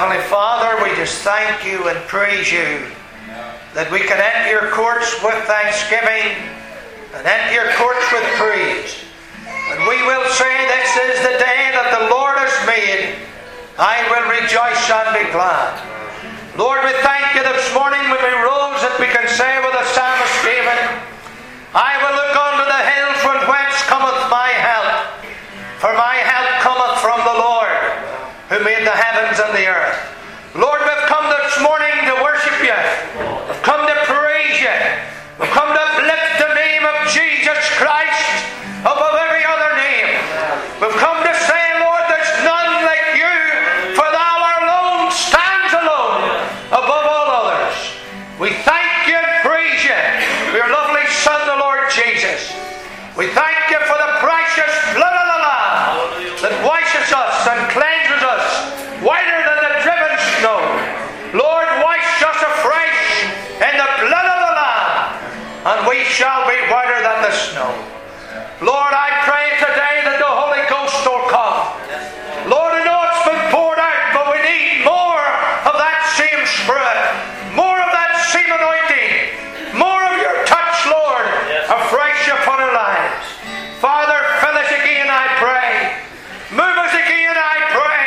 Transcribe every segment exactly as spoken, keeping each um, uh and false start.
Heavenly Father, we just thank you and praise you that we can enter your courts with thanksgiving and enter your courts with praise. And we will say, this is the day that the Lord has made. I will rejoice and be glad. Lord, we thank you this morning when we rose that we can say with the psalmist David, I will look unto the hills from whence cometh my help. For my help cometh from the Lord, who made the heavens and the earth. Lord, we've come this morning to worship you. We've come to praise you. We've come to uplift the name of Jesus Christ above every other name. We've come to say, Lord, there's none like you, for thou alone stands alone above all others. We thank you and praise you for your lovely Son, the Lord Jesus. We thank you for the precious blood of the Lamb that washes us and cleanses us whiter than the driven snow. Lord, wash us afresh in the blood of the Lamb, and we shall be whiter than the snow. Lord, I pray today that the Holy Ghost will come. Lord, I know it's been poured out, but we need more of that same Spirit, more of that same anointing, more of your touch, Lord, afresh upon our lives. Father, fill us again, I pray. Move us again, I pray.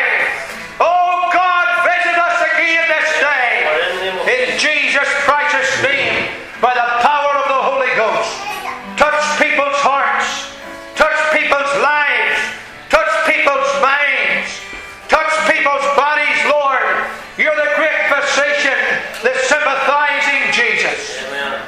Oh God, visit us again this day. In Jesus Christ's name, by the power of the Holy Ghost. Touch people's hearts. Touch people's lives. Touch people's minds. Touch people's bodies, Lord. You're the great physician, the sympathizing Jesus.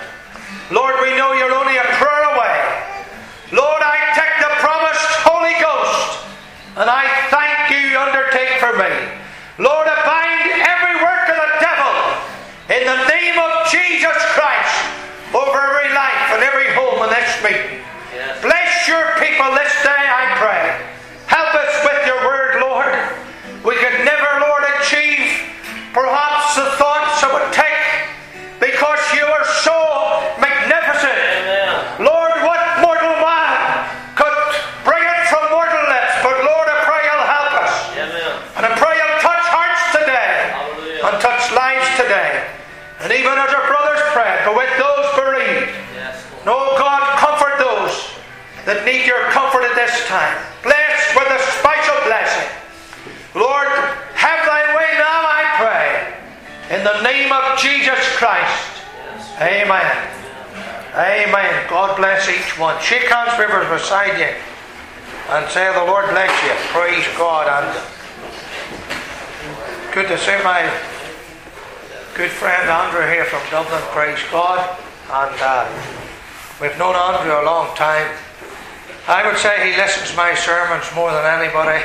Lord, we know you're only a prayer away. Lord, I take the promised Holy Ghost, and I thank you undertake for me. Lord, I bind every work of the devil in the name of Jesus Christ over every life and every home in this meeting. Yes. Bless your people this day, I pray. Help us with your word, Lord. We could never, Lord, achieve perhaps the thoughts it would take, because you are so magnificent. Amen. Lord, what mortal man could bring it from mortal lips? But Lord, I pray you'll help us. Amen. And I pray you'll touch hearts today. Hallelujah. And touch lives today. And even as our brothers prayed, but with those bereaved, yes. No, God, comfort those that need your comfort at this time. Bless with a special blessing. Lord, have thy way now, I pray. In the name of Jesus Christ. Yes. Amen. Amen. God bless each one. Shake hands, rivers beside you, and say, the Lord bless you. Praise God. And good to see my good friend Andrew here from Dublin. Praise God. And uh, we've known Andrew a long time. I would say he listens to my sermons more than anybody.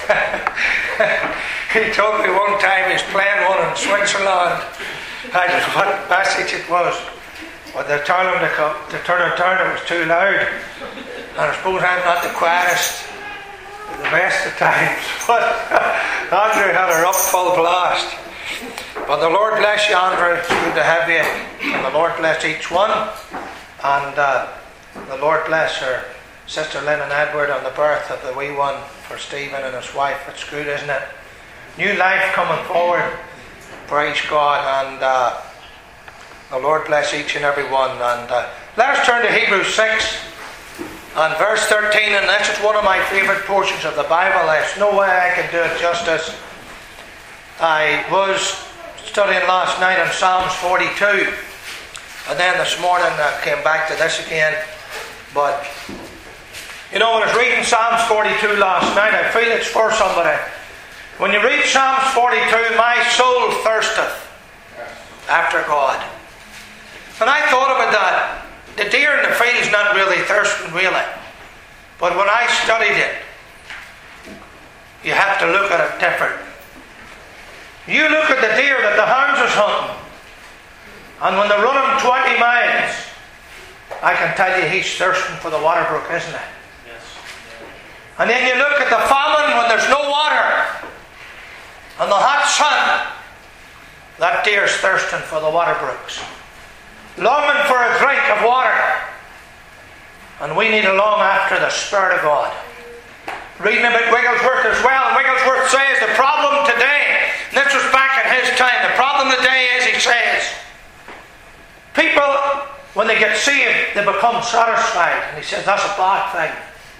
He told me one time he's playing one in Switzerland. I don't know what passage it was, but they told him to, come, to turn it down. It was too loud. And I suppose I'm not the quietest the best of times, but Andrew had her up full blast. But the Lord bless you, Andrew. It's good to have you. And the Lord bless each one. And uh, the Lord bless her Sister Lynn and Edward on the birth of the wee one for Stephen and his wife. It's good, isn't it? New life coming forward. Praise God. And uh, the Lord bless each and every one. And uh, let us turn to Hebrews six and verse thirteen. And this is one of my favourite portions of the Bible. There's no way I can do it justice. I was studying last night on Psalms forty-two. And then this morning I came back to this again. But you know, when I was reading Psalms forty-two last night, I feel it's for somebody. When you read Psalms forty-two, my soul thirsteth after God. And I thought about that. The deer in the field's not really thirsting, really. But when I studied it, you have to look at it different. You look at the deer that the hounds is hunting, and when they're running twenty miles, I can tell you he's thirsting for the water brook, isn't it? And then you look at the famine when there's no water and the hot sun. That deer's thirsting for the water brooks, longing for a drink of water. And we need to long after the Spirit of God. Reading about Wigglesworth as well, and Wigglesworth says the problem today And this was back in his time. The problem today is, he says, people, when they get saved, they become satisfied. And he says that's a bad thing.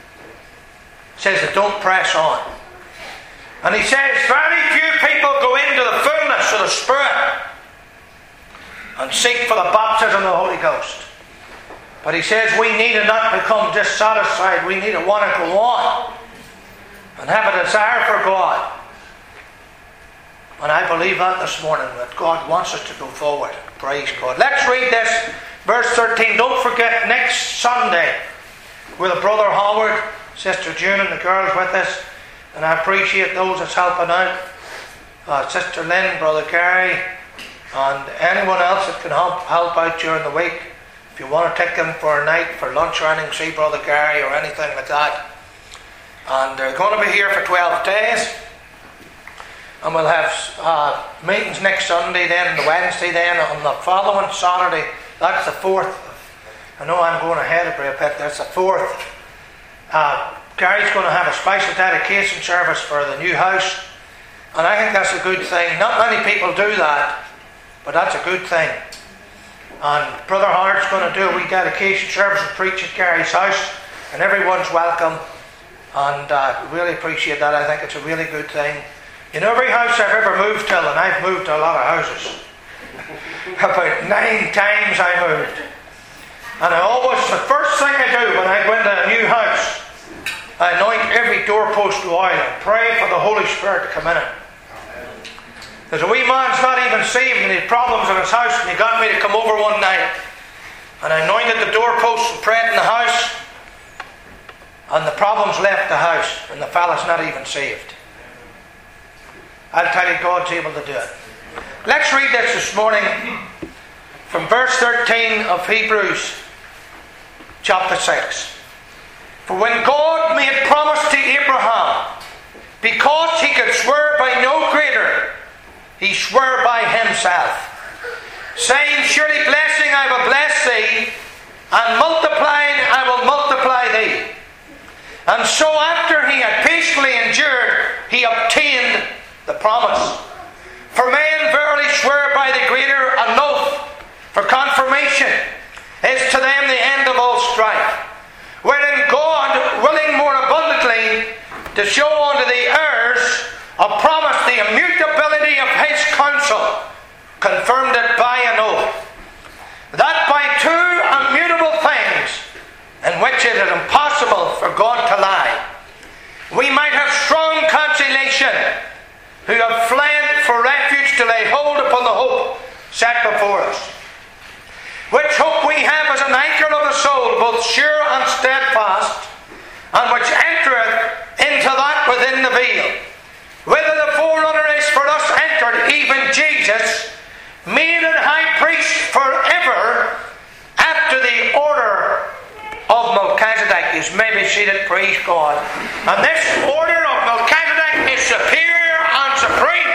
He says they don't press on. And he says very few people go into the fullness of the Spirit and seek for the baptism of the Holy Ghost. But he says we need to not become dissatisfied. We need to want to go on and have a desire for God. And I believe that this morning, that God wants us to go forward. Praise God. Let's read this, verse thirteen. Don't forget, next Sunday, with Brother Howard, Sister June and the girls with us. And I appreciate those that's helping out. Uh, Sister Lynn, Brother Gary, and anyone else that can help, help out during the week. If you want to take them for a night, for lunch or anything, see Brother Gary or anything like that. And they're going to be here for twelve days. And we'll have uh, meetings next Sunday, then the Wednesday, then on the following Saturday. That's the fourth. I know I'm going ahead of a bit. That's the fourth. Uh, Gary's going to have a special dedication service for the new house. And I think that's a good thing. Not many people do that, but that's a good thing. And Brother Howard's going to do a wee dedication service and preach at Gary's house. And everyone's welcome. And uh, really appreciate that. I think it's a really good thing. In every house I've ever moved to, and I've moved to a lot of houses, about nine times I moved. And I always, the first thing I do when I go into a new house, I anoint every doorpost with oil and pray for the Holy Spirit to come in it. There's a wee man's not even saved and he had problems in his house, and he got me to come over one night. And I anointed the doorposts and prayed in the house, and the problems left the house, and the fella's not even saved. I'll tell you, God's able to do it. Let's read this this morning from verse thirteen of Hebrews chapter six. For when God made promise to Abraham, because he could swear by no greater, he swore by himself, saying, surely blessing I will bless thee, and multiplying I will multiply thee. And so after he had patiently endured, he obtained the promise. For men verily swear by the greater, an oath for confirmation is to them the end of all strife. Wherein God, willing more abundantly to show unto the heirs of promise the immutability of his counsel, confirmed it by an oath, that by two immutable things, in which it is impossible for God to lie, we might have strong consolation, who have fled for refuge to lay hold upon the hope set before us. Which hope we have as an anchor of the soul, both sure and steadfast, and which entereth into that within the veil, whither the forerunner is for us entered, even Jesus, made an high priest forever, after the order of Melchizedek. You may be seated, praise God. And this order of Melchizedek is superior and supreme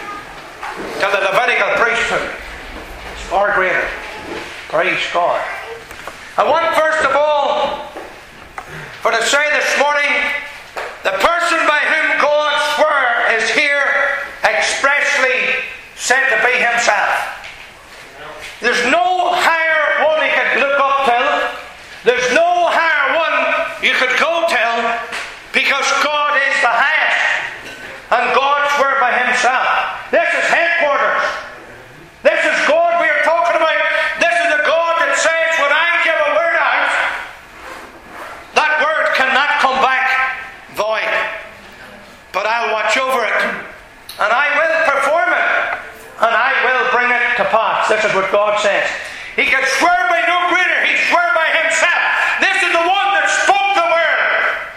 to the Levitical priesthood. It's far greater. Praise God. I want first of all for to say this morning, the person by whom God swore is here expressly said to be himself. There's no higher one he could look up to. There's no higher one you could go to, because God is the highest. And God swore by himself. This is headquarters. This is God we are talking about. This is the God that says, when I give a word out, that word cannot come back void. But I'll watch over it. And I will perform it. And I will bring it to pass. This is what God says. He can swear by no greater. He swore by himself. This is the one that spoke the word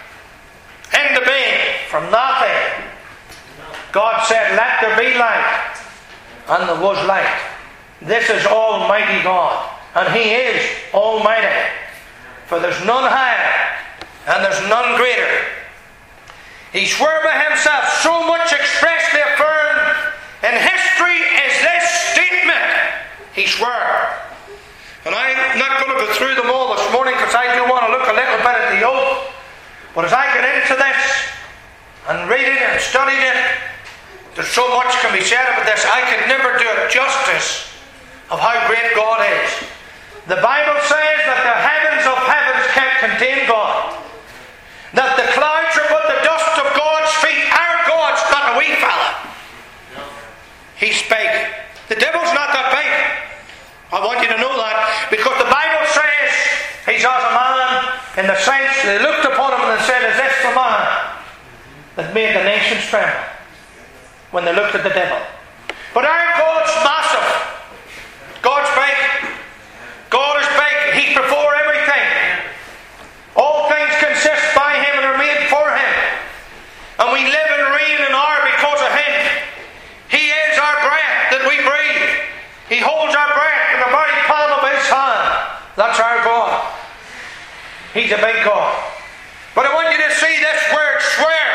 into being from nothing. God said, let there be light. And there was light. This is Almighty God. And He is Almighty. For there's none higher and there's none greater. He swore by himself, so much expressly affirmed in history is this statement. He swore. And I'm not going to go through them all this morning, because I do want to look a little bit at the oath. But as I get into this and read it and studied it, There's so much can be said about this. I could never do it justice of how great God is. The Bible says that the heavens of heavens can't contain God. That the clouds are but the dust of God's feet. Our God's not a wee fella. He's big. The devil's not that big. I want you to know that, because the Bible says he's as a man, in the sense they looked upon him and said, "Is this the man that made the nations tremble?" When they looked at the devil. But our God's massive. God's big. God is big. He's before everything. All things consist by him and are made for him. And we live and reign and are because of him. He is our breath that we breathe. He holds our breath in the very palm of his hand. That's our God. He's a big God. But I want you to see this word, swear.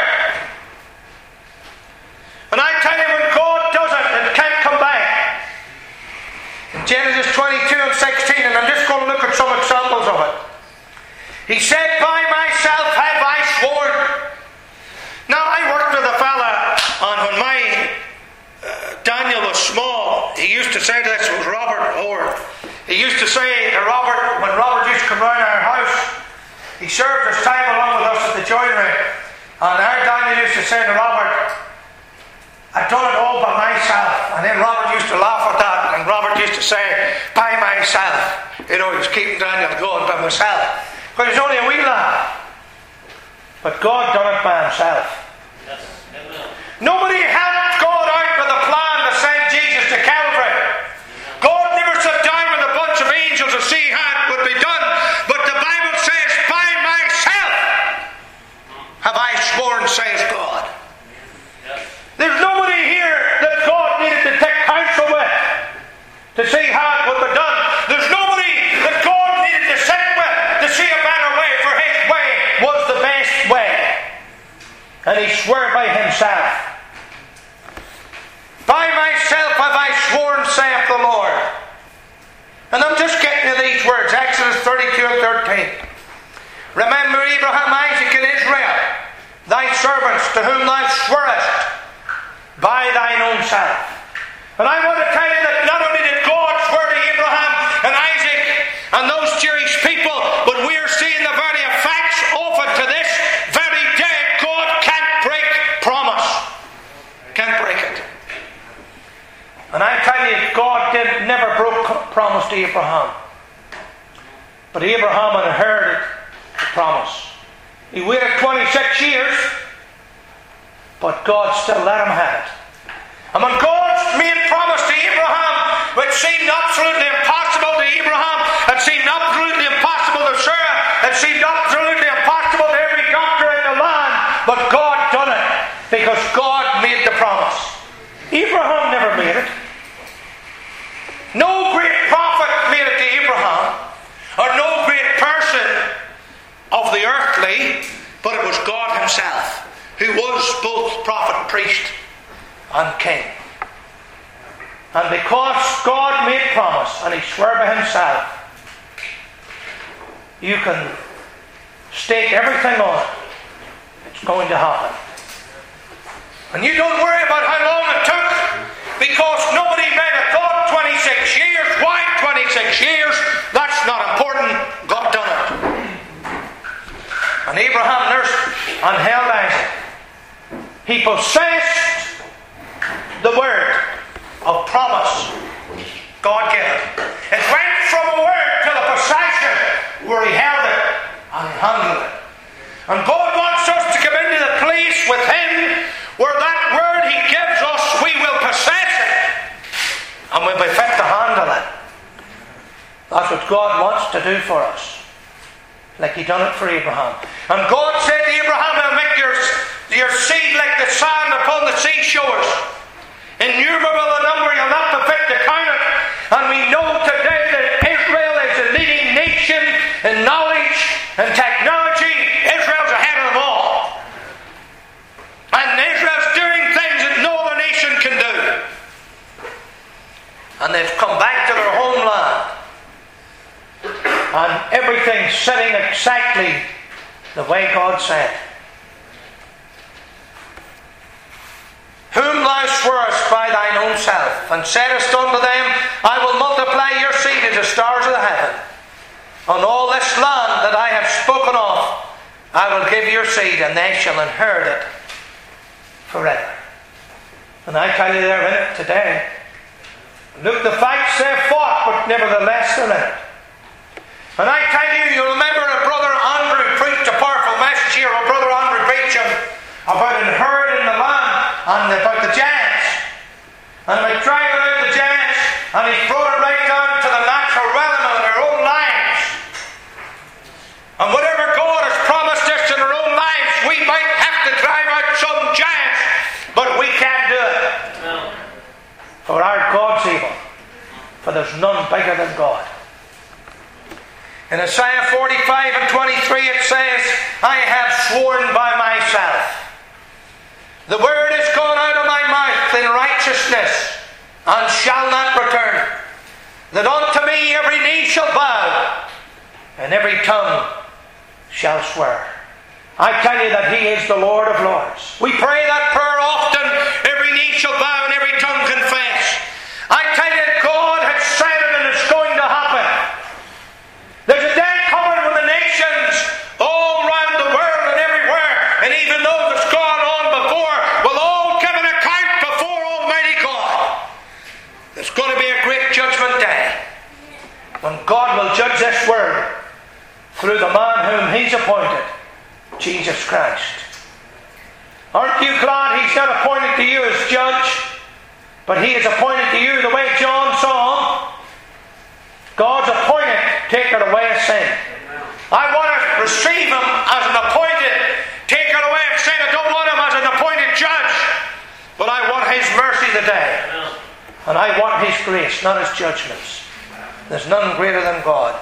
And I tell you, when God does it, it can't come back. In Genesis twenty-two and sixteen, and I'm just going to look at some examples of it. He said, "By myself have I sworn." Now, I worked with a fella, and when my uh, Daniel was small, he used to say to this, it was Robert Howard. He used to say to Robert, when Robert used to come round our house, he served his time along with us at the joinery. And our Daniel used to say to Robert, "I've done it all by myself." And then Robert used to laugh at that, and Robert used to say, "By myself." You know, he was keeping Daniel going by myself. But it's only a wee lad. But God done it by himself. Yes. Nobody helped God out with a plan to send Jesus to Calvary. God never sat down with a bunch of angels to see how it would be done. But the Bible says, "By myself have I sworn, says God." There's nobody here that God needed to take counsel with to see how it would be done. There's nobody that God needed to sit with to see a better way, for his way was the best way. And he swore by himself. "By myself have I sworn, saith the Lord." And I'm just getting to these words, Exodus thirty-two and thirteen. "Remember Abraham, Isaac, and Israel, thy servants, to whom thou swearest by thine own self." And I want to tell you that not only did God swear to Abraham and Isaac and those Jewish people, but we are seeing the very effects of it to this very day. God can't break promise. Can't break it. And I tell you, God did never broke promise to Abraham. But Abraham inherited the promise. He waited twenty-six years, but God still let him have it. And when God made promise to Abraham, which seemed absolutely impossible to Abraham, it seemed absolutely impossible to Sarah, it seemed absolutely impossible to every doctor in the land, but God done it, because God made the promise. Abraham never made it. No great prophet made it to Abraham, or no great person of the earthly, but it was God himself, who was both prophet, priest, and king. And because God made promise and he swore by himself, you can stake everything on it. It's going to happen. And you don't worry about how long it took, because nobody might have thought twenty-six years. Why twenty-six years? That's not important. God done it. And Abraham nursed and held Isaac. He possessed the word of promise God gave it. It went from a word to the possession where he held it and handled it. And God wants us to come into the place with him where that word he gives us, we will possess it and we'll be fit to handle it. That's what God wants to do for us, like he done it for Abraham. And God said to Abraham, "I'll make your, your seed like the sand upon the seashores. Innumerable the number, you'll not be fit to count it." And we know today that Israel is the leading nation in knowledge and technology. Israel's ahead of them all. And Israel's doing things that no other nation can do. And they've come back to their homeland. And everything's sitting exactly the way God said. "Whom thou swarest by thine own self, and saidst unto them, I will multiply your seed as the stars of the heaven. On all this land that I have spoken of, I will give your seed, and they shall inherit it forever. And I tell you, they're in it today. Look, the fights they've fought, but nevertheless they're in it. And I tell you, you remember that Brother Andrew preached a powerful message here, or Brother Andrew Beecham, about inheriting the land and about the giants. And we driving out the giants, and he's brought it right down to the natural realm of their own lives. And whatever God has promised us in our own lives, we might have to drive out some giants, but we can't do it. No. For our God's able, for there's none bigger than God. In Isaiah forty-five and twenty-three it says, I have sworn by myself. The word is gone out of my mouth in righteousness, and shall not return, that unto me every knee shall bow, and every tongue shall swear. I tell you that He is the Lord of Lords. We pray that prayer often, every knee shall bow and every tongue confess. I tell you, God has said it, and it's going to happen. There's a day coming when the nations all around the world and everywhere, and even those that's gone on before, will all give an account before Almighty God. There's going to be a great judgment day when God will judge this world through the man whom He's appointed, Jesus Christ. Aren't you glad He's not appointed to you as judge, but He is appointed to you the way John saw Him? God's appointed taker away of sin. I want to receive Him as an appointed taker away of sin. I don't want Him as an appointed judge, but I want His mercy today, and I want His grace, not His judgments. There's none greater than God.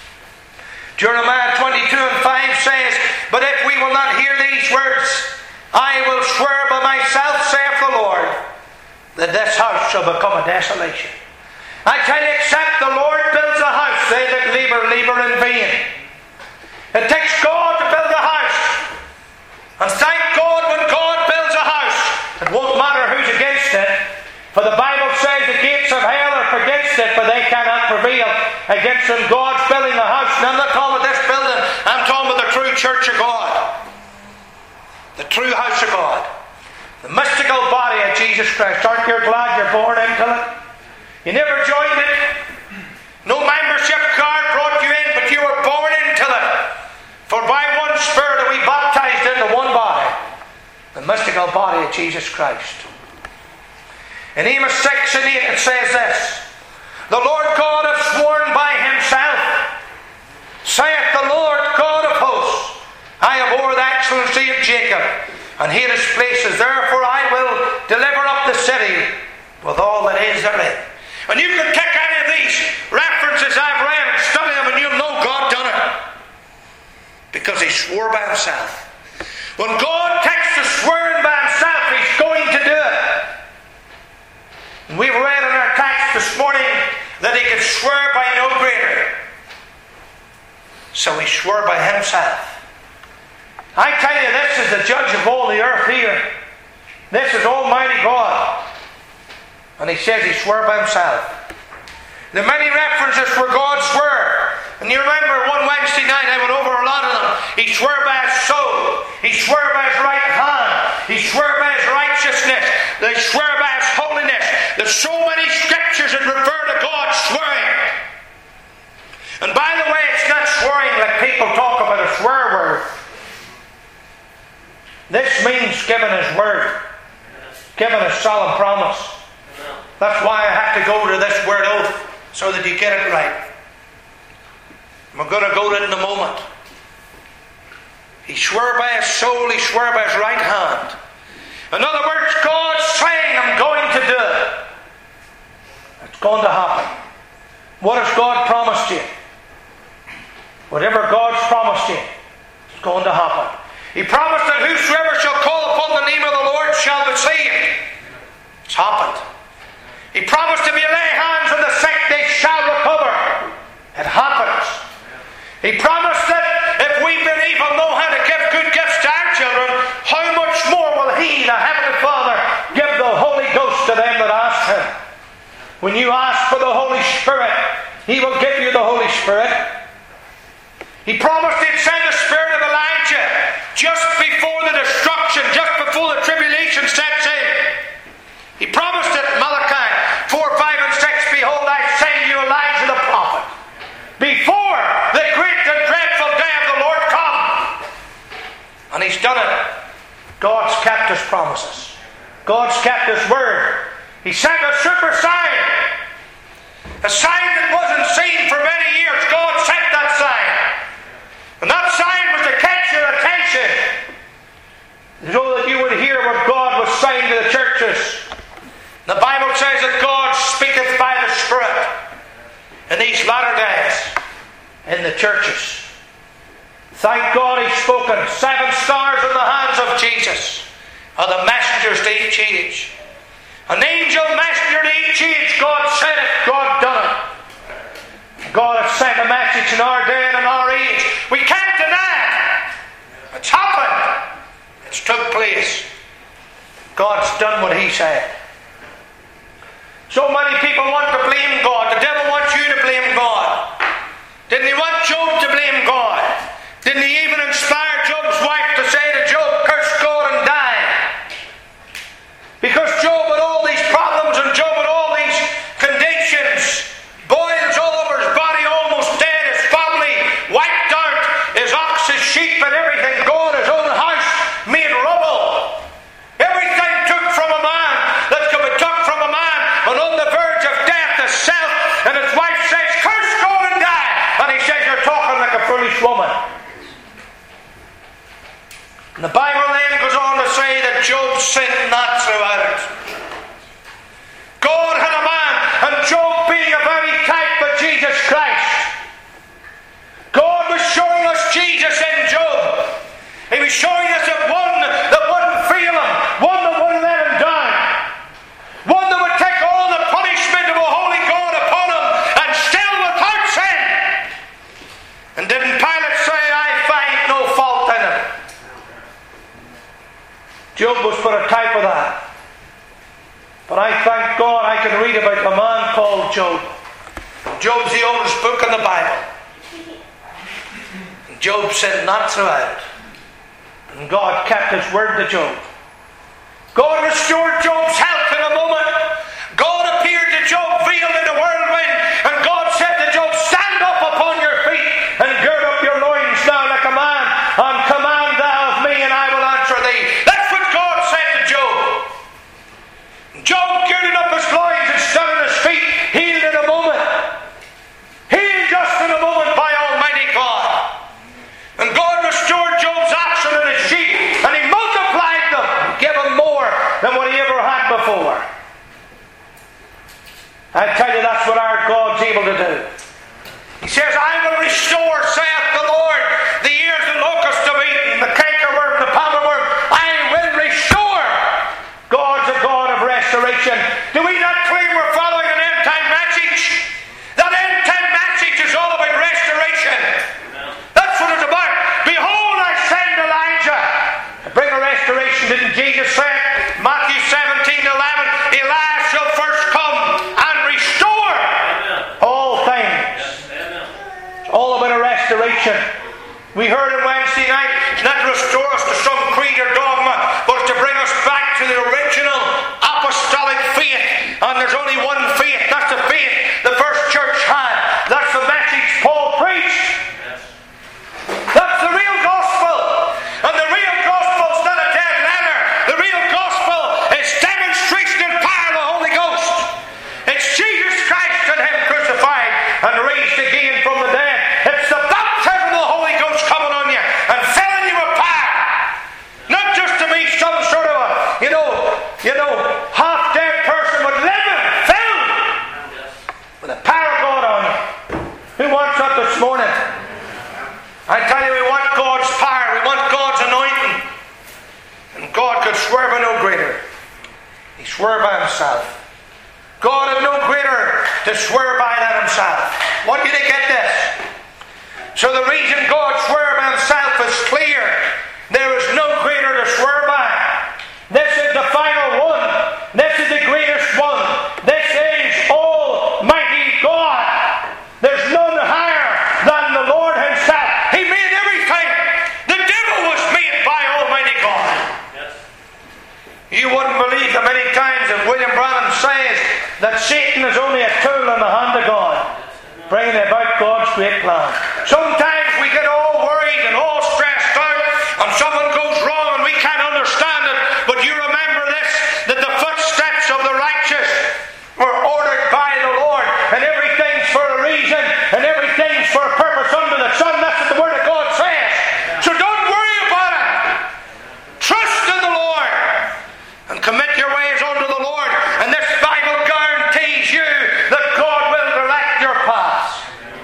Jeremiah twenty-two and five says, but if we will not hear these words, I will swear by myself, saith the Lord, that this house shall become a desolation. I tell you, except the Lord builds a house, they that labour, labour in vain. It takes God to build a house. And thank God when God builds a house, it won't matter who's against it. For the Bible says the gates of hell are against it, but they cannot prevail against them. God's building a house. And I'm not talking about this building, I'm talking about the true church of God. The true house of God. The mystical body of Jesus Christ. Aren't you glad you're born into it? You never joined it. No membership card brought you in, but you were born into it. For by one Spirit are we baptized into one body, the mystical body of Jesus Christ. In Amos six and eight it says this, the Lord God hath sworn by Himself, saith the Lord God of hosts, I abhor the excellency of Jacob, and hate his places. Therefore I will deliver up the city with all that is therein. And you can take any of these references I've read and study them, and you'll know God done it. Because He swore by Himself. When God takes the swearing by Himself, He's going to do it. And we've read in our text this morning that He could swear by no greater. So He swore by Himself. I tell you, this is the judge of all the earth here. This is Almighty God. And He says He swore by Himself. There are many references where God swore. And you remember one Wednesday night I went over a lot of them. He swore by His soul. He swore by His right hand. He swore by His righteousness. He swore by His holiness. There's so many scriptures that refer to God swearing. And by the way, it's not swearing like people talk about a swear word. This means giving His word. Giving a solemn promise. That's why I have to go to this word oath, so that you get it right. We're going to go to it in a moment. He swore by His soul, He swore by His right hand. In other words, God's saying, I'm going to do it. It's going to happen. What has God promised you? Whatever God's promised you, it's going to happen. He promised that whosoever shall call upon the name of the Lord shall be saved. It's happened. He promised if you lay hands on the sick, they shall recover. It happens. He promised that if we believe and know how to give good gifts to our children, how much more will He, the Heavenly Father, give the Holy Ghost When you ask for the Holy Spirit, He will give you the Holy Spirit. He promised He'd send the Spirit of Elijah just before the destruction, just before the tribulation sets in. He promised it in Malachi four, five and six, behold, I send you Elijah the prophet before the great and dreadful day of the Lord come. And He's done it. God's kept His promises. God's kept His word. He sent a super sign. A sign that wasn't seen for many years. God sent that sign. And that sign was to catch your attention, so that you would hear what God was saying to the churches. The Bible says that God speaketh by the Spirit in these latter days in the churches. Thank God He's spoken. Seven stars in the hands of Jesus are the messengers to each age. An angel messenger to each age. God said it. God done it. God has sent a message in our day and in our age. We can't deny it. It's happened. It's took place. God's done what He said. So many people want to blame God. The devil wants you to blame God. Didn't he want Job to blame God? Didn't he even inspire Job's wife to say to Job, curse God and die? Because Job had all these problems, and Job had all these conditions. Boils all over his body, almost dead. His family wiped out. His ox, his sheep, and everything gone. His own house made rubble. Everything took from a man that could be took from a man, and on the verge of death himself. And his wife says, curse God and die. And he says, you're talking like a foolish woman. And the Bible then goes on to say that Job sinned not throughout it. God had a man, and Job being a very type of Jesus Christ. God was showing us Jesus in Job. He was showing us that one that wouldn't fail him, one that wouldn't let him down, one that would take all the punishment of a holy God upon him, and still without sin. And didn't Pilate say, I find no fault in him? Job was but a type of that. But I thank God I can read about a man called Job. Job's the oldest book in the Bible. Job sinned not throughout it. And God kept His word to Job. God restored Job's health in a moment. God appeared to Job veiled in a whirlwind. And God said to Job, stand up upon your feet and gird up your loins now like a man, and command thou of me, and I will answer thee. That's what God said to Job. Job girded up his loins and stood on his feet, healed in a moment. Healed just in a moment by Almighty God. And God restored Job's oxen and his sheep, and He multiplied them, and gave him more than what he ever had before. I tell you, that's what our God's able to do. He says, I will restore, saith the Lord, the years the locust have eaten, the cankerworm, the palmerworm. I will restore. God's a God of restoration. Do we not claim we're following an end-time message? That end-time message is all about restoration. That's what it's about. Behold, I send Elijah to bring a restoration. Didn't Jesus say, Matthew seventeen eleven, Elias shall first come and restore all things. It's all about a restoration. We heard on Wednesday night, not to restore us to some creed or dogma, but to bring us back to the original apostolic faith. And there's only one faith. That's the faith the first church had. That's the message Paul preached. That's the real gospel. And the real gospel is not a dead letter. The real gospel is demonstration and power of the Holy Ghost. It's Jesus Christ and Him crucified and raised again from the dead. It's the baptism of the Holy Ghost coming on you and filling you with power. Not just to be some sort of a, you know, you know, half-dead person, but living, filled with the power of God on you. Who wants that this morning? I tell you, we want God's power. We want God's anointing. And God could swear by no greater. He swore by Himself. God had no greater to swear by than Himself. Want you to get this? So the reason God swore by Himself is clear. There is no greater to swear by. This is the final one. This is the greatest one. This is all that Satan is only a tool in the hand of God, bringing about God's great plan. Sometimes we get all worried and all stressed out, and something goes wrong and we can't understand it. But you remember this, that the footsteps of the righteous were ordered by the Lord, and everything's for a reason, and everything's for a purpose under the sun. That's what the Word of God says. So don't worry about it. Trust in the Lord and commit your ways unto the Lord. And this Bible guarantees you that God will direct your paths.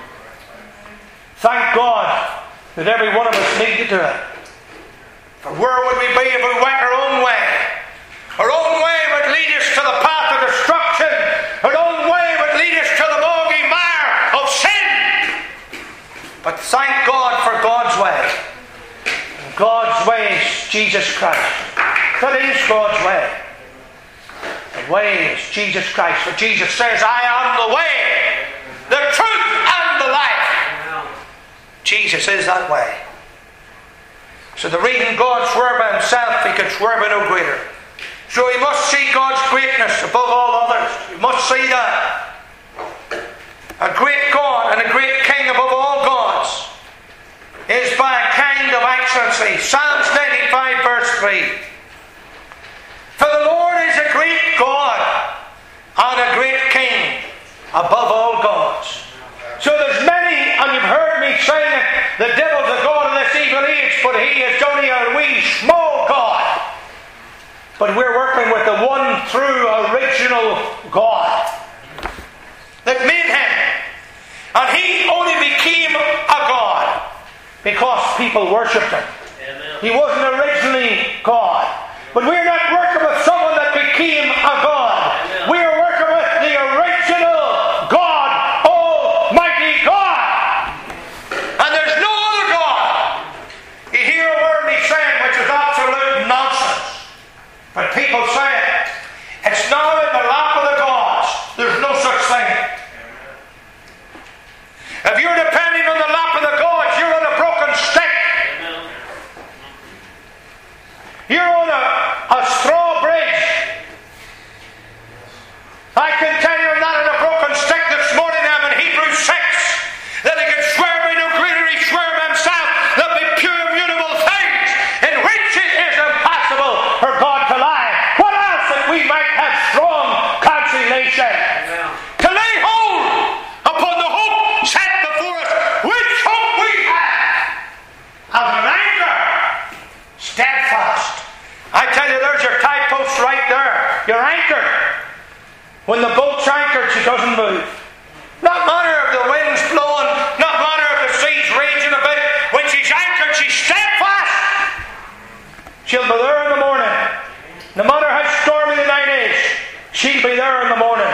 Thank God that every one of us need to do it. For where would we be if we went our own way? Our own way would lead us to the path of destruction. Our own way would lead us to the boggy mire of sin. But thank God for God's way. And God's way is Jesus Christ. That is God's way. The way is Jesus Christ. For Jesus says, I am the way, the truth, and the life. Jesus is that way. So the reading God swore by himself, he could swear by no greater. So he must see God's greatness above all others. He must see that. A great God and a great King above all gods is by a kind of excellency. Psalms ninety-five verse three. For the Lord is a great God and a great King above all gods. So there's many, and you've heard me saying it, the devil's the God of this evil age, but he is only a wee small God. But we're working with the one true original God that made him. And he only became a God because people worshipped him. Amen. He wasn't originally God. But we're not working with someone that became a God. Amen. We are working with the original God, Almighty God. And there's no other God. You hear a word me saying which is absolute nonsense. But people say it. It's now in the lap of the gods. There's no such thing. If you're depending on the lap of the gods, you're on a broken stick. You're on a, a straw bridge. I can tell you I'm not on a broken stick this morning. I'm in Hebrews six. That he can swear by no greater, he swear by himself. That be pure, immutable things in which it is impossible for God to lie. What else that we might have strong consolation? Amen. To lay hold upon the hope set before us, which hope we have as an anchor steadfast. I tell you, there's your tie post right there. Your anchor. When the boat's anchored, she doesn't move. Not matter if the wind's blowing, not matter if the sea's raging a bit. When she's anchored, she's steadfast. She'll be there in the morning. No matter how stormy the night is, she'll be there in the morning.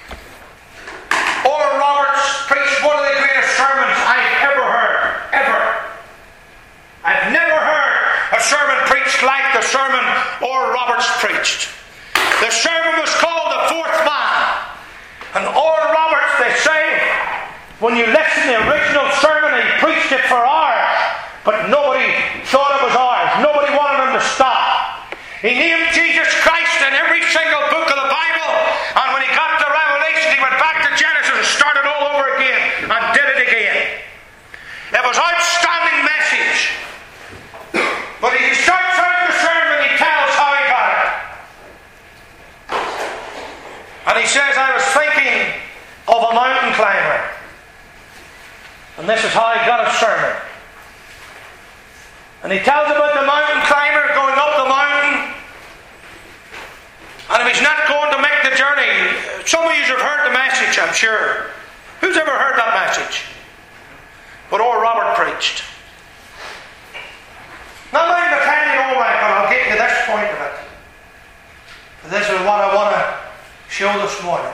Oral Roberts preached one of the greatest sermons I've ever heard. Ever. I've never heard a sermon preached like the sermon Oral Roberts preached. The sermon was called The Fourth Man. And Oral Roberts, they say, when you listen to the original sermon, he preached it for hours, but nobody thought it was ours. Nobody wanted him to stop. He named Jesus Christ in every single book of the Bible, and when he got to Revelation, he went back to Genesis and started all over again and did it again. It was an outstanding message. But he starts out the sermon, he tells how he got it. And he says, I was thinking of a mountain climber. And this is how he got his sermon. And he tells about the mountain climber going up the mountain. And if he's not going to make the journey, some of you have heard the message, I'm sure. Who's ever heard that message? What old Robert preached. Not mind the tiny all right, but I'll get to this point of it. This is what I want to show this morning.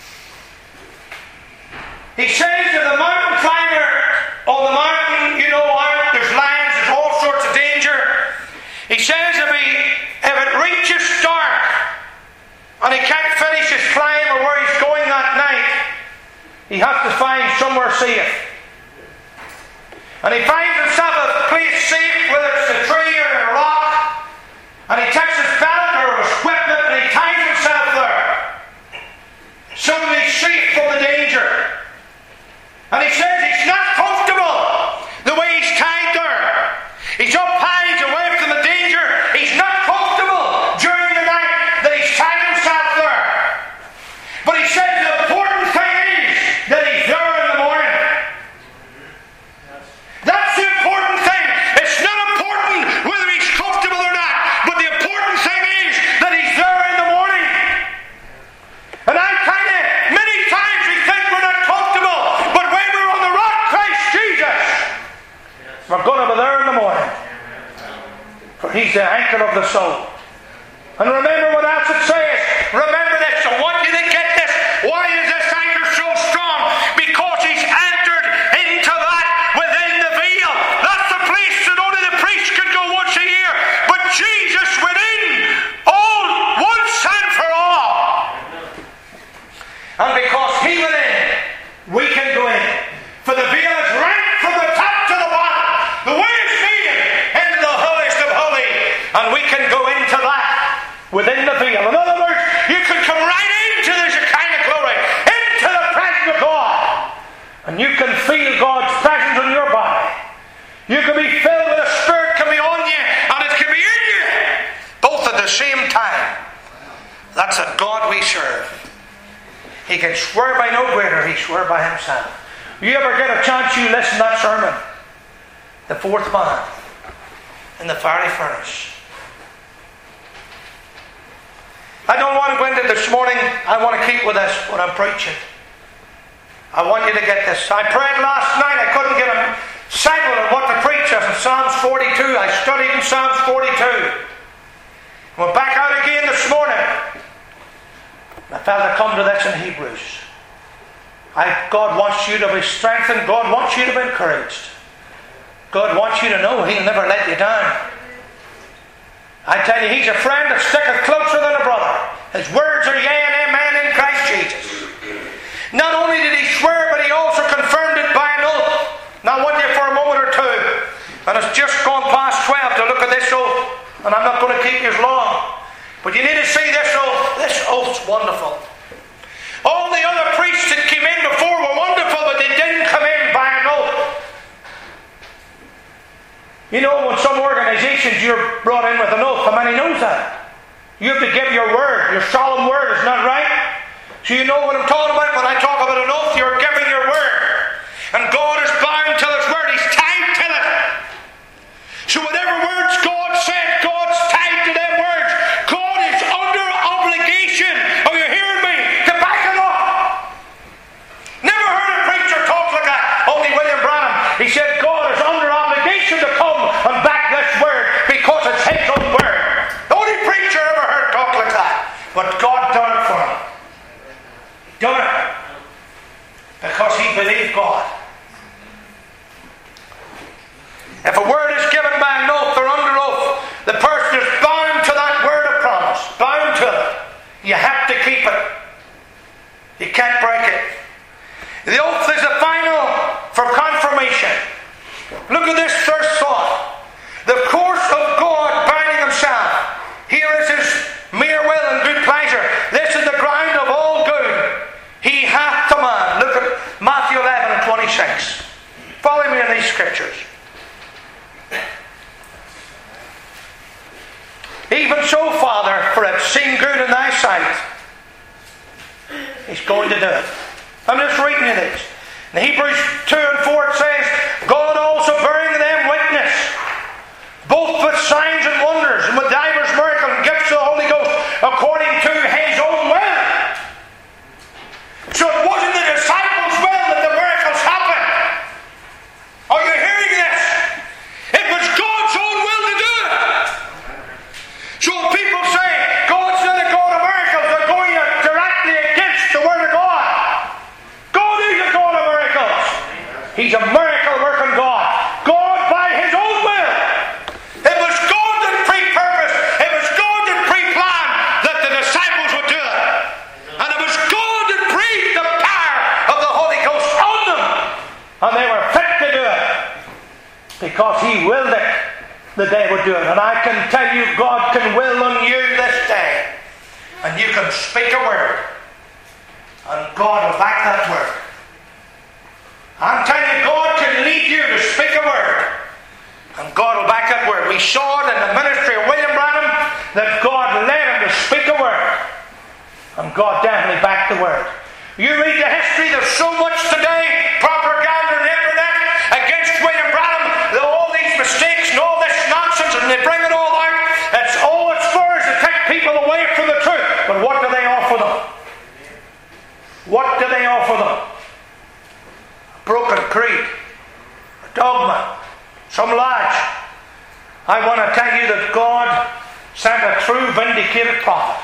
He says to the mountain climber on the mountain, you know, out, there's lions, there's all sorts of danger. He says if, he, if it reaches dark and he can't finish his climb or where he's going that night, he has to find somewhere safe. And he finds himself a place safe, whether it's a tree or a rock, and he takes his belt or his equipment and he ties himself there. safe from the danger. And he says he's not comfortable the way he's tied there. He's up high, he's away from the danger. He's not comfortable during the night that he's tied himself there. But he says the important thing is that he's there in the morning. That's the important thing. It's not important whether he's comfortable or not, but the important thing is that he's there in the morning. And I kind of, many times we think we're not comfortable, but when we're on the rock, Christ Jesus, we're going to be there in the morning. For he's the anchor of the soul. And remember what else it says. Remember this. I want you to get this. Why is this anchor so strong? Because he's entered into that within the veil. That's the place that only the priest could go once a year. But Jesus went in all once and for all. And because he went in, we can go in. For the veil is right from the top to the bottom. The way it's made into the holiest of holy. And we can go into that within the veil. In other words, you can come right into the Shekinah glory, into the presence of God. And you can feel God's presence in your body. You can be filled with the Spirit, can be on you, and it can be in you. Both at the same time. That's a God we serve. He can swear by no greater, he swore by himself. You ever get a chance, you listen to that sermon. The fourth man in the fiery furnace. I don't want to go into this morning. I want to keep with this, what I'm preaching. I want you to get this. I prayed last night. I couldn't get a settled on what to preach in Psalms forty-two. I studied in Psalms forty-two. Went back out again this morning. I felt I come to this in Hebrews. I, God wants you to be strengthened. God wants you to be encouraged. God wants you to know he'll never let you down. I tell you, he's a friend that sticketh closer than a brother. His words are yea and amen in Christ Jesus. Not only did he swear, but he also confirmed it by an oath. Now, I want you for a moment or two, and it's just gone past twelve to look at this oath, and I'm not going to keep you as long. But you need to see this oath. This oath's wonderful. All the other priests that came in before were wonderful, but they didn't come in by an oath. You know, when some organizations you're brought in with an oath, how many knows that? You have to give your word, your solemn word, isn't that right? So you know what I'm talking about when I talk about an oath, you're giving your word. And God is bound to his word, he's tied to it. So whatever words God said, God's tied to them words. God is under obligation, are you hearing me, to back it up. Never heard a preacher talk like that, only William Branham. He said God is under obligation to come and back this word because it's his own word. The only preacher ever heard talk like that. But God done it for him. Done it. Because he believed God. If a word is given by an oath or under oath, the person is bound to that word of promise. Bound to it. You have to keep it. You can't break it. The oath is the final for confirmation. Look at this first thought. The course of God binding himself. Here is his mere will and good pleasure. This is the ground of all good. He hath to man. Look at Matthew eleven and twenty-six. Follow me in these scriptures. Even so, Father, for it seemed good in thy sight. He's going to do it. I'm just reading you these. In Hebrews two and four it says, God also bearing them witness, both with signs and wonders, and with divers miracles and gifts of the Holy Ghost, according to his own will. So it wasn't the disciples' will that the miracles happened. Are you hearing this? It was God's own will to do it. So when people say God's not a God of miracles, they're going directly against the Word of God. God is a God of miracles. He's a miracle working God. God by his own will. It was God that pre-purposed. It was God that pre-planned that the disciples would do it. And it was God that breathed the power of the Holy Ghost on them. And they were fit to do it. Because he willed it that they would do it. And I can tell you, God can will on you this day. And you can speak a word. And God will back that word. I'm telling you, God can lead you to speak a word. And God will back that word. We saw it in the ministry of William Branham that God led him to speak a word. And God definitely backed the word. You read the history, there's so much today, propaganda and internet against William Branham, all these mistakes and all this nonsense, and they bring it all out. It's all it's for is to take people away from the truth. But what do they offer them? What do they offer them? A broken creed, a dogma, some lies. I want to tell you that God sent a true vindicated prophet.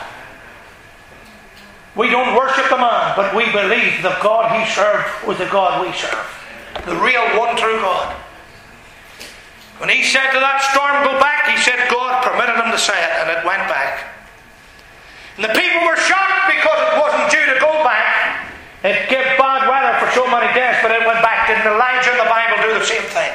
We don't worship the man, but we believe the God he served was the God we serve. The real one true God. When he said to that storm, go back, he said God permitted him to say it, and it went back. And the people were shocked because it wasn't due to go back. It gave bad weather for so many days, but it went back. Didn't Elijah in the Bible do the same thing?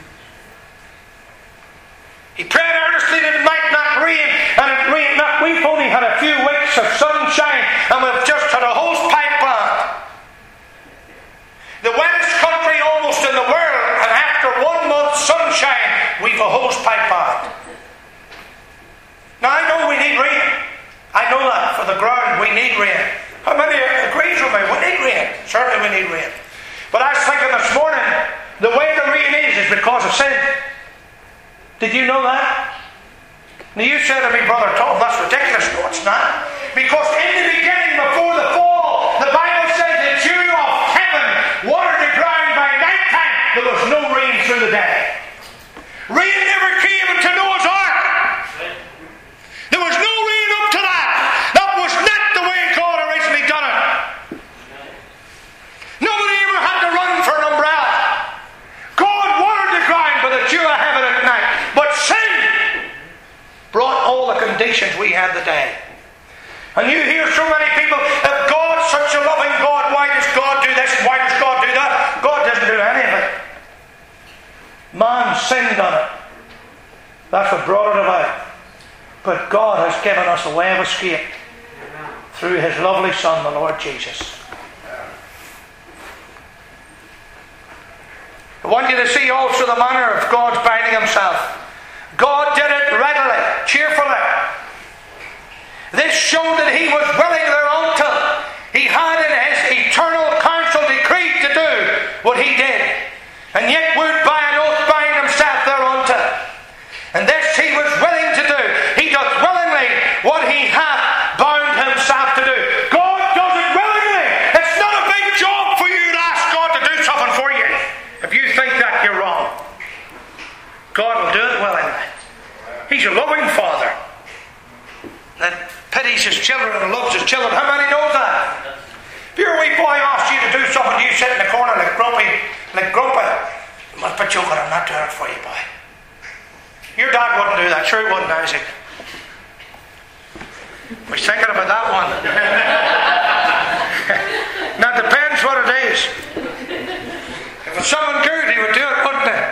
He prayed earnestly that it might not rain, and it rained not. We've only had a few weeks of sunshine, and we've just had a hose pipe ban. The wettest country almost in the world, and after one month's sunshine, we've a hose pipe ban. Now I know we need rain. I know that for the ground we need rain. How many agrees with me? We need rain. Certainly we need rain. But I was thinking this morning, the way the rain is is because of sin. Did you know that? Now you said to me, Brother Tom, that's ridiculous. No, it's not. Because in the beginning, before the fall, the Bible says the dew of heaven watered the ground by night time. There was no rain through the day. Rain never came into Noah's ark. There was no rain up to that. That was not the way God originally done it. Nobody ever had to run for an umbrella. God watered the ground by the dew of heaven at night. But sin brought all the conditions we had today. And you hear so many people, if God's such a loving God, why does God do this and why does God do that? God doesn't do any of it. Man sinned on it. That's what brought it about. But God has given us a way of escape through His lovely Son, the Lord Jesus. I want you to see also the manner of God's binding Himself. God did it readily, cheerfully. This showed that He was willing thereunto. He had in His eternal counsel decreed to do what He did, and yet would by an oath bind Himself thereunto. And this He was willing to do. He doth willingly what He hath bound Himself to do. God does it willingly. It's not a big job for you to ask God to do something for you. If you think that, you're wrong. God will do it willingly. He's a loving Father that pities His children and loves His children. How many know that? If your wee boy asks you to do something, you sit in the corner like grumpy, like grumpy. You must be joking. I'm not doing it for you, boy. Your dad wouldn't do that. Sure he wouldn't, Isaac. I was thinking about that one. Now it depends what it is. If it's something good, he would do it, wouldn't he?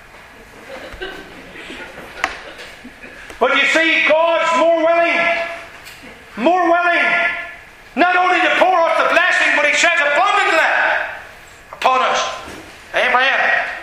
But you see, God's more willing, more willing, not only to pour out the blessing, but He says abundantly upon us. Amen.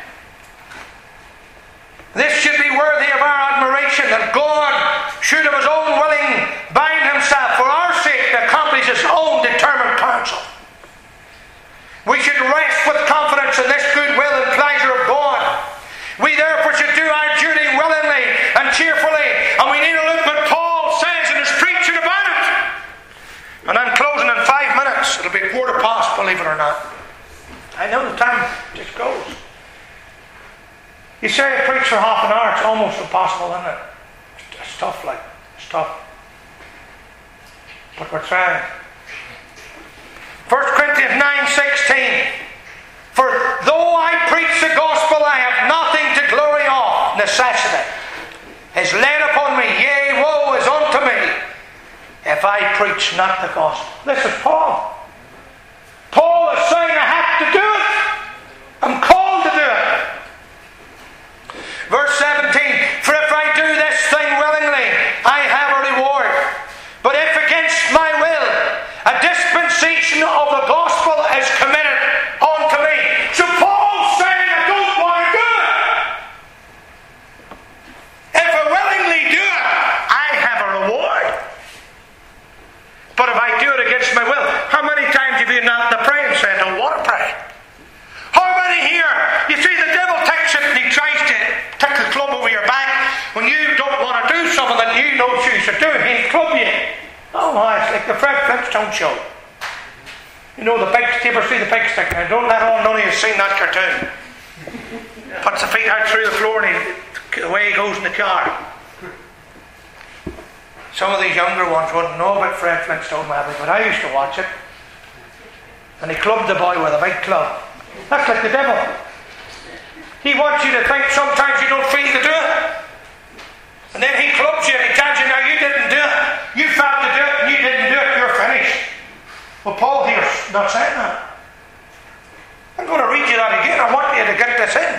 This should be worthy of our admiration, that God should of His own willing bind Himself for our sake to accomplish His own determined counsel. We should rest with confidence in this good will and pleasure of God. We therefore should do our duty willingly and cheerfully, and we need to look what Paul says in his preaching about it. And I'm closing in five minutes. It'll be quarter past, believe it or not. I know the time just goes. You say I preach for half an hour, it's almost impossible, isn't it? It's tough, like, it's tough. But we're trying. First Corinthians nine sixteen. For though I preach the gospel, I have nothing to glory of. Necessity is laid upon me. Yea, woe is unto me if I preach not the gospel. This is Paul. Paul is saying I have to do it. I'm called to do it. Verse seventeen. For if I do this thing willingly, I have a reward. But if against my will, a dispensation of the used to do, he'd club you. Oh my, it's like the Fred Flintstone show. You know the big, do you ever see the big stick? Now don't let on none of you have seen that cartoon. Puts the feet out through the floor and he, away he goes in the car. Some of these younger ones wouldn't know about Fred Flintstone maybe, but I used to watch it. And he clubbed the boy with a big club. That's like the devil. He wants you to think sometimes you don't feel to do it. And then he clubs you and he tells you, now you didn't do it. You felt to do it and you didn't do it, you're finished. Well, Paul here's not saying that. I'm going to read you that again. I want you to get this in.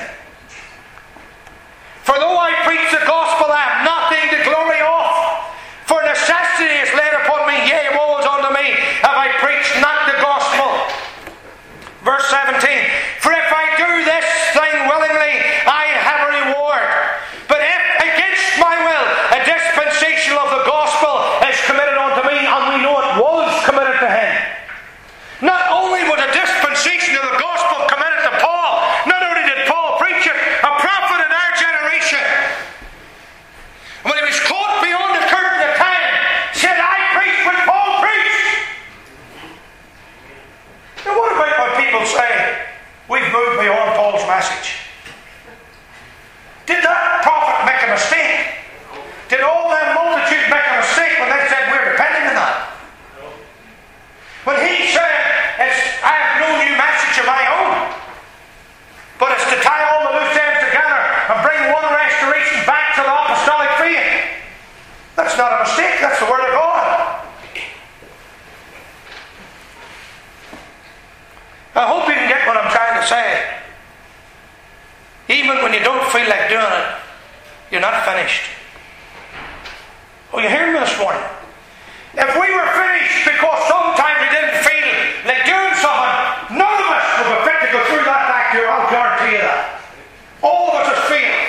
For though I preach the gospel, I have nothing to glory of. For necessity is laid upon me, yea, woe is unto me, have I preached not the gospel. Verse seventeen. For if I do this thing willingly, I have a reward. But if against my will a dispensation of the gospel is committed unto me, and we know it was committed to him. Not only was a dispensation of the gospel committed to Paul, not only did Paul preach it, a prophet in our generation, when he was caught beyond the curtain of time, said, I preach what Paul preached. Now what about when people say, we've moved beyond Paul's message? Did that prophet make a mistake? Did all that multitude make a mistake when they said we're depending on that? When he said, it's, I have no new message of my own, but it's to tie all the loose ends together and bring one restoration back to the apostolic faith. That's not a mistake, that's the Word of God. I hope you can get what I'm trying to say. Even when you don't feel like doing it, you're not finished. Oh, you hear me this morning? If we were finished because sometimes we didn't feel like doing something, none of us would be fit to go through that back here, I'll guarantee you that. All of us have failed.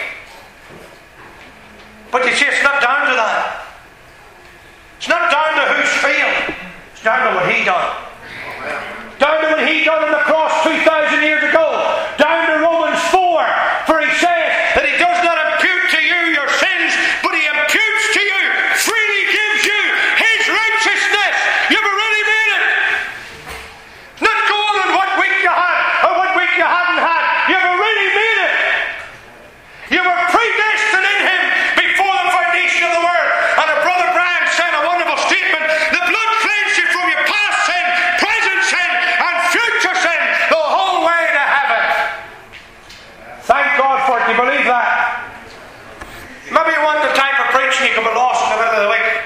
But you see, it's not down to that. It's not down to who's failed. It's down to what he done. Down to what he done on the cross two thousand years ago. Down to Romans four, for he says that he does not impute to you your sins, but he imputes to you, freely gives you his righteousness. You've already made it. Not going on what week you had or what week you hadn't had. You've already made it. You were predestined in him before the foundation of the world. And a brother Brian said a wonderful statement. The blood cleansed you from your past sin, present sin, and future sin, the whole way to heaven. Thank God for it. Do you believe that? Maybe you want the type of preaching you can be lost in the middle of the week.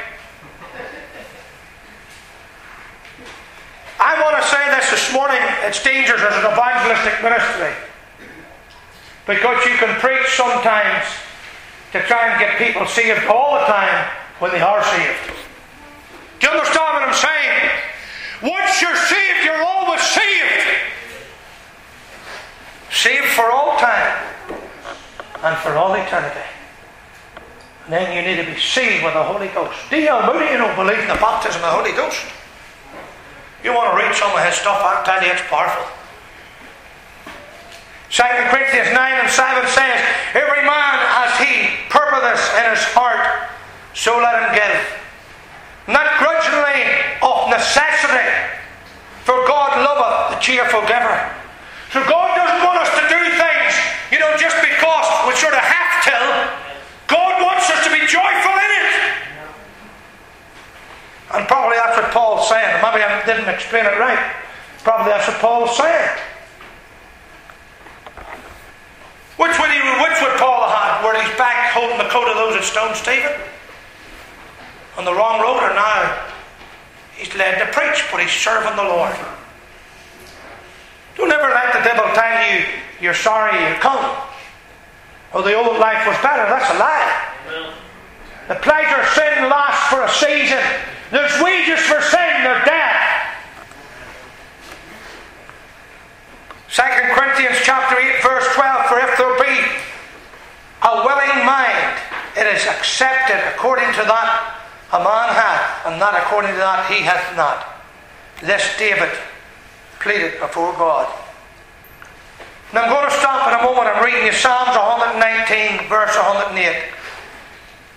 I want to say this this morning. It's dangerous as an evangelistic ministry, because you can preach sometimes to try and get people saved all the time when they are saved. Do you understand what I'm saying? Once you're saved, you're always saved. Saved for all time and for all eternity. And then you need to be sealed with the Holy Ghost. D L Moody, you don't believe in the baptism of the Holy Ghost. You want to read some of his stuff, I'll tell you it's powerful. Second Corinthians nine and seven says, every man as he purposeth in his heart, so let him give. Not grudgingly of necessity, for God loveth the cheerful giver. So God doesn't want us to do things, you know, just because we sort of have to. God wants us to be joyful in it. And probably that's what Paul's saying. Maybe I didn't explain it right. Probably that's what Paul's saying. Which would, he, which would Paul have had? Where he's back holding the coat of those that stoned Stephen? On the wrong road, or now he's led to preach, but he's serving the Lord. Don't ever let the devil tell you you're sorry you come. Oh, the old life was better. That's a lie. No. The pleasure of sin lasts for a season. There's wages for sin, they're death. Second Corinthians chapter eight, verse twelve, for if there be a willing mind, it is accepted according to that a man hath, and not according to that he hath not. This David pleaded before God. Now I'm going to stop in a moment. I'm reading you Psalms one nineteen, verse one oh eight.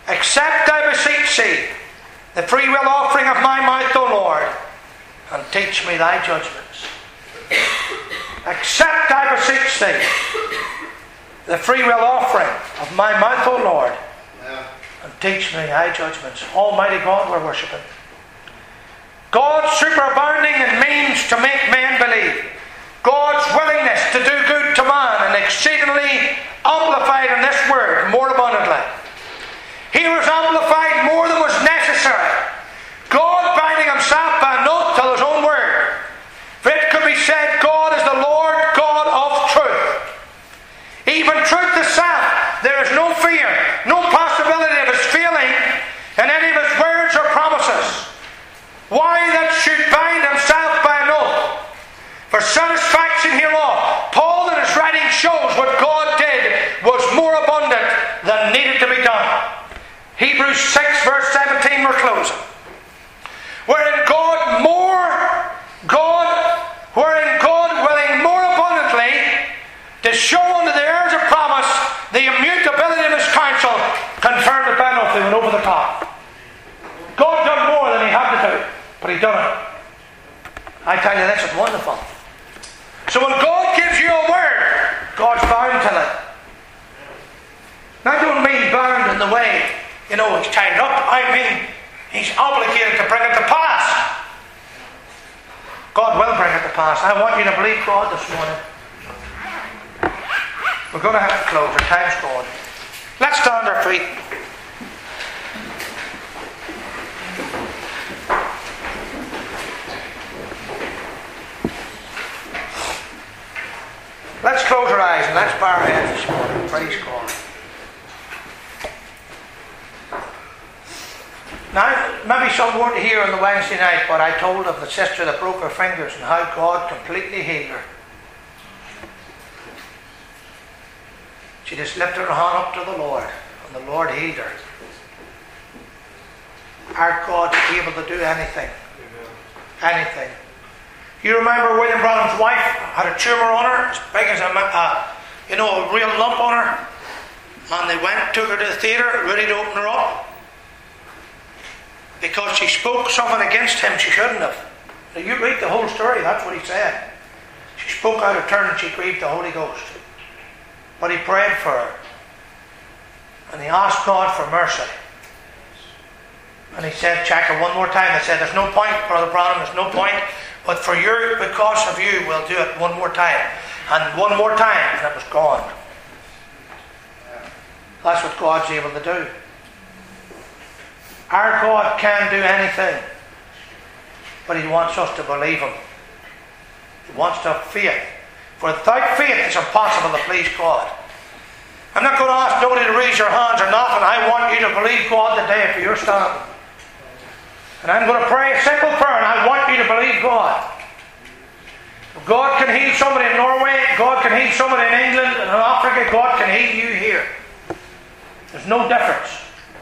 Accept, I beseech thee, the freewill offering of my mouth, O Lord, and teach me thy judgments. Accept, I beseech thee, the freewill offering of my mouth, O Lord, and teach me thy judgments. Almighty God, we're worshipping. God superabounding in means to make men believe. God's willingness to do good to man, and exceedingly amplified in this word more abundantly. Here is amplified more than was necessary. God binding himself by an oath to his own word. For it could be said, God is the Lord God of truth. Even truth itself, there is no fear, no possibility of his failing in any of his words or promises. Why that should bind himself by an oath? For satisfaction hereof, Paul in his writing shows what God did was more abundant than needed to be done. Hebrews six verse seventeen, we're closing. Wherein God more, God, wherein God willing more abundantly to show unto the heirs of promise the immutability of his counsel, confirmed the penalty and over the top. God done more than he had to do, but he done it. I tell you, this is wonderful. So when God gives you a word, God's bound to it. Now I don't mean bound in the way, you know, he's tied up. I mean, he's obligated to bring it to pass. God will bring it to pass. I want you to believe God this morning. We're going to have to close. Our time's gone. Let's stand our feet. Let's close our eyes and let's bow our heads this morning. Praise God. Now, maybe some weren't here on the Wednesday night, but I told of the sister that broke her fingers and how God completely healed her. She just lifted her hand up to the Lord, and the Lord healed her. Our God's able to do anything. Anything. You remember William Branham's wife had a tumour on her, as big as a, uh, you know, a real lump on her. And they went, took her to the theatre, ready to open her up. Because she spoke something against him she shouldn't have. Now you read the whole story, that's what he said. She spoke out of turn and she grieved the Holy Ghost. But he prayed for her. And he asked God for mercy. And he said, check her one more time. They said, there's no point, Brother Branham, there's no point. But for you, because of you, we'll do it one more time. And one more time, and it was gone. That's what God's able to do. Our God can do anything. But he wants us to believe him. He wants to have faith. For without faith, it's impossible to please God. I'm not going to ask nobody to raise your hands or nothing. I want you to believe God today for your stand. And I'm going to pray a simple prayer, and I want you to believe God. God can heal somebody in Norway, God can heal somebody in England, and in Africa, God can heal you here. There's no difference.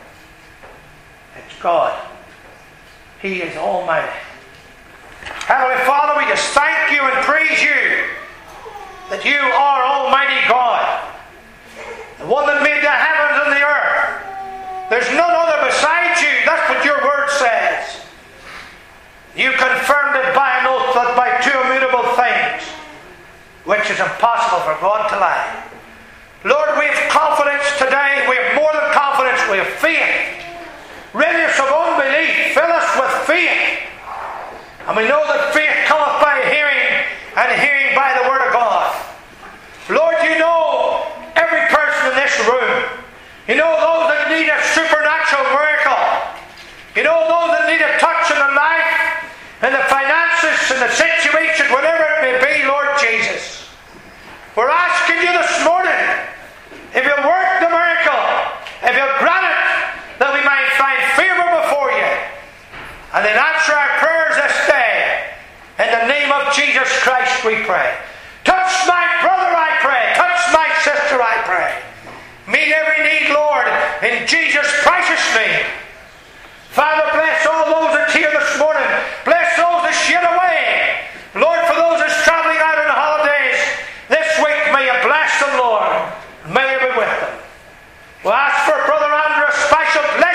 It's God. He is Almighty. Heavenly Father, we just thank you and praise you that you are Almighty God, the one that made the heavens and the earth. There's none other besides you. That's what your word says. You confirmed it by an oath that by two immutable things, which is impossible for God to lie. Lord, we have confidence today. We have more than confidence. We have faith. Rid us of unbelief. Fill us with faith. And we know that faith cometh by hearing, and hearing by the word of God. Lord, you know every person in this room. You know those that need a supernatural miracle. You know those that need a touch in their life, in the finances, in the situation, whatever it may be, Lord Jesus. We're asking you this morning, if you'll work the miracle, if you'll grant it, that we might find favour before you. And then answer our prayers this day. In the name of Jesus Christ we pray. Touch my brother, I pray. Touch my sister, I pray. Meet every need, Lord, in Jesus' precious name. Father, bless all those that are here this morning. Bless those that shed away. Lord, for those that's travelling out on the holidays this week, may you bless them, Lord. May you be with them. We'll ask for Brother Andrew a special blessing.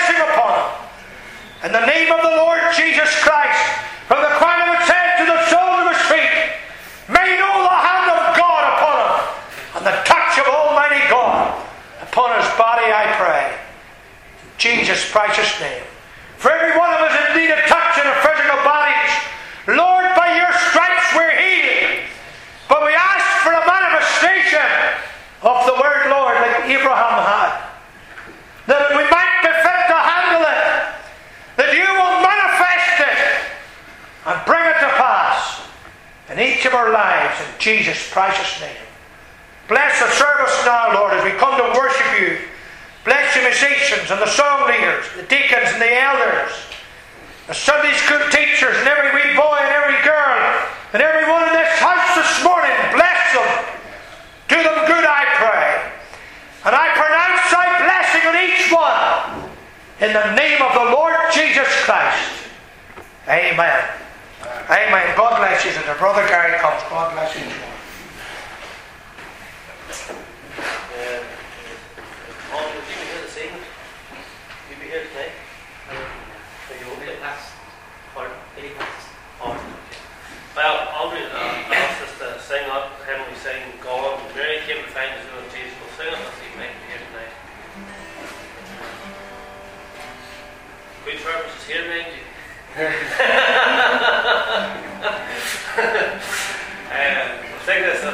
precious name. For every one of us in need of touch in our physical bodies, Lord, by your stripes we're healed. But we ask for a manifestation of the word, Lord, like Abraham had. That we might be fit to handle it. That you will manifest it and bring it to pass in each of our lives in Jesus' precious name. Bless the service now, Lord, as we come to worship you. Bless the musicians and the song leaders, the deacons and the elders, the Sunday school teachers and every wee boy and every girl and everyone in this house this morning. Bless them. Do them good, I pray. And I pronounce thy blessing on each one in the name of the Lord Jesus Christ. Amen. Amen. God bless you. As our brother Gary comes, God bless you. Paul, would you be here this evening? You'll be here today? So you won't be at last? Pardon? Oh, well, Andrew uh, asked us to sing up the hymn we sing, God. Mary came to find us in Jesus. We'll sing it this evening here tonight. Good purpose is here, mind you. uh, we'll sing this.